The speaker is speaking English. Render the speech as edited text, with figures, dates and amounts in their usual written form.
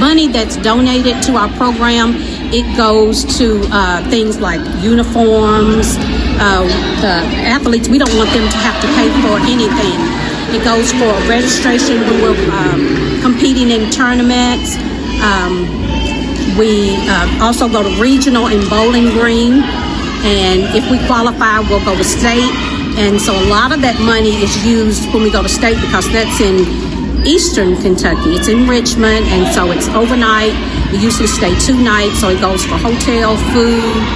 money that's donated to our program, it goes to things like uniforms. The athletes, we don't want them to have to pay for anything. It goes for registration when we're competing in tournaments. We also go to regional in Bowling Green, and if we qualify, we'll go to state. And so a lot of that money is used when we go to state because that's in Eastern Kentucky. It's in Richmond, and so it's overnight. We usually stay 2 nights, so it goes for hotel, food.